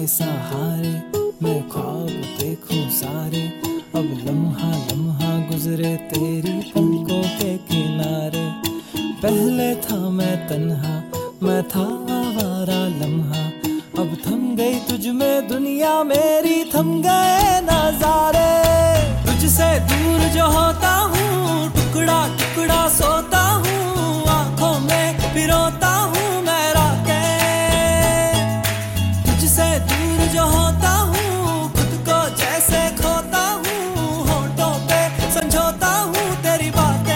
सहारे मैं ख्वाब देखूं सारे। अब लम्हा लम्हा गुजरे तेरी पलकों के किनारे। पहले था मैं तन्हा, मैं था आवारा लम्हा। अब थम गई तुझ में दुनिया मेरी, थम गए नजारे। तुझसे दूर जो होता हूँ, टुकड़ा टुकड़ा सोता हूँ, आंखों में पिरोता हूँ मैं रातें। तुझसे दूर जो होता हूँ, खुद को जैसे खोता हूँ, होठों पे समझौता हूँ तेरी बातें।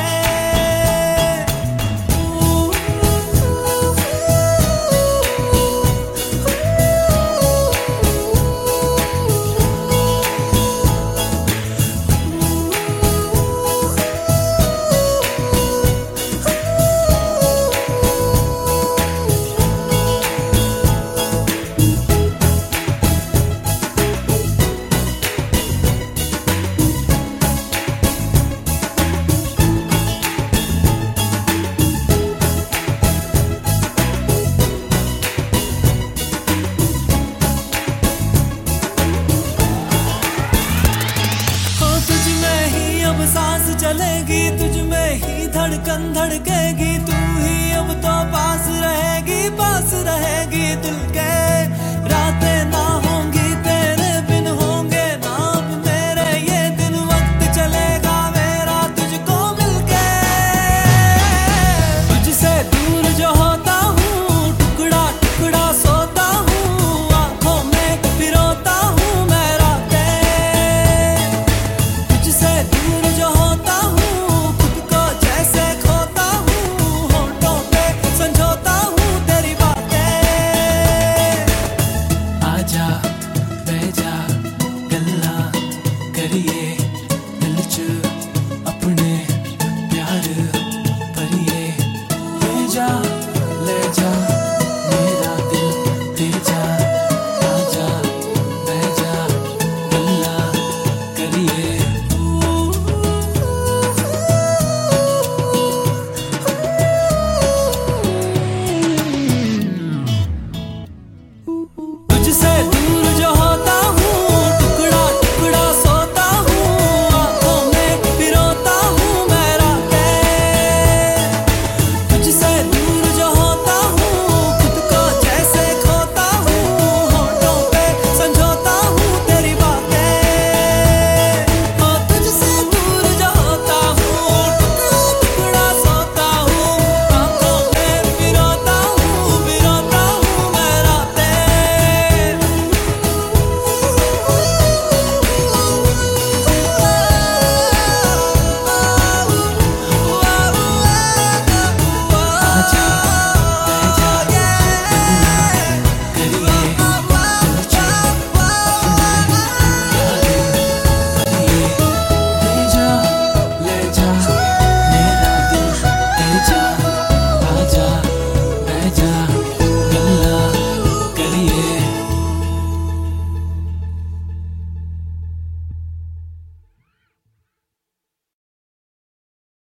अब सांस चलेगी, तुझ में ही धड़कन धड़केगी। तू ही अब तो पास रहेगी दिल के। रातें ना